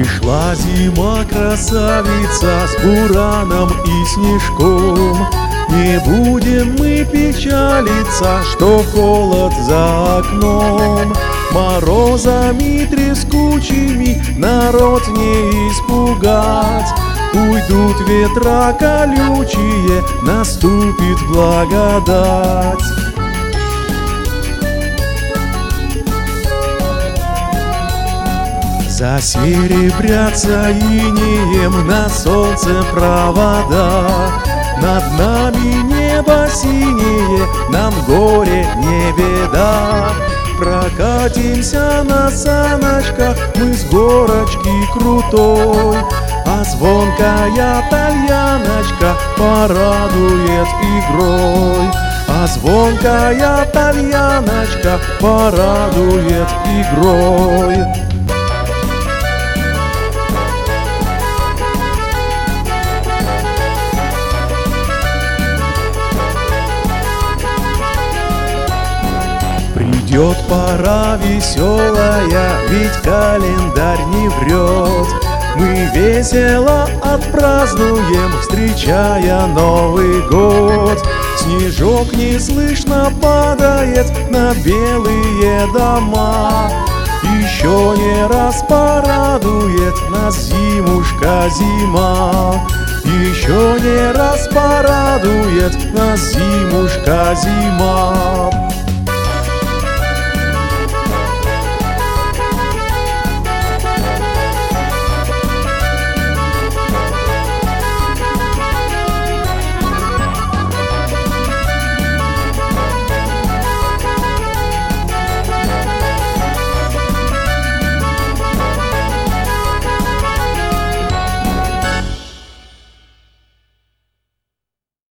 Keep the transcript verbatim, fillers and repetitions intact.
Пришла зима, красавица, с бураном и снежком. Не будем мы печалиться, что холод за окном. Морозами трескучими народ не испугать. Уйдут ветра колючие, наступит благодать. Засеребрятся инеем на солнце провода. Над нами небо синее, нам горе не беда. Прокатимся на саночках мы с горочки крутой, а звонкая тальяночка порадует игрой. А звонкая тальяночка порадует игрой. Придет пора веселая, ведь календарь не врет. Мы весело отпразднуем, встречая Новый год. Снежок неслышно падает на белые дома. Еще не раз порадует нас зимушка зима. Еще не раз порадует нас зимушка зима.